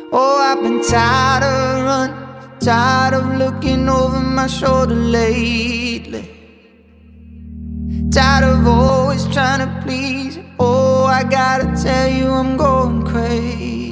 Oh, I've been tired of running, tired of looking over my shoulder lately. Tired of always trying to please. Oh, I gotta tell you I'm going crazy.